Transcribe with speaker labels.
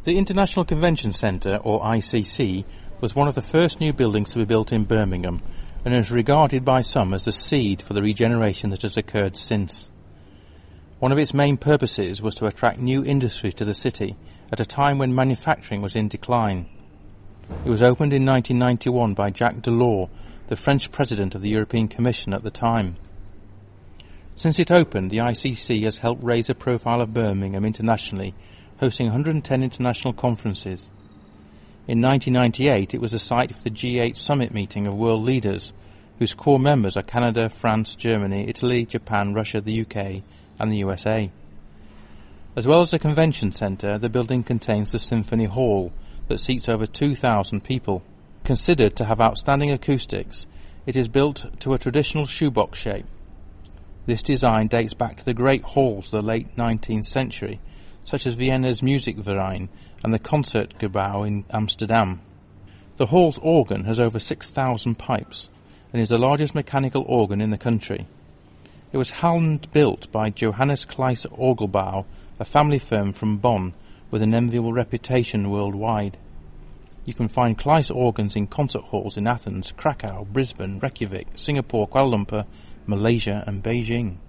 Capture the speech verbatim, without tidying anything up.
Speaker 1: The International Convention Centre, or I C C, was one of the first new buildings to be built in Birmingham and is regarded by some as the seed for the regeneration that has occurred since. One of its main purposes was to attract new industry to the city at a time when manufacturing was in decline. It was opened in nineteen ninety-one by Jacques Delors, the French president of the European Commission at the time. Since it opened, the I C C has helped raise the profile of Birmingham internationally, hosting one hundred ten international conferences. In nineteen ninety-eight, it was the site for the G eight summit meeting of world leaders, whose core members are Canada, France, Germany, Italy, Japan, Russia, the U K, and the U S A. As well as the convention centre, the building contains the Symphony Hall, that seats over two thousand people. Considered to have outstanding acoustics, it is built to a traditional shoebox shape. This design dates back to the great halls of the late nineteenth century, such as Vienna's Musikverein and the Concertgebouw in Amsterdam. The hall's organ has over six thousand pipes and is the largest mechanical organ in the country. It was hand-built by Johannes Kleiser Orgelbau, a family firm from Bonn with an enviable reputation worldwide. You can find Kleiser organs in concert halls in Athens, Krakow, Brisbane, Reykjavik, Singapore, Kuala Lumpur, Malaysia and Beijing.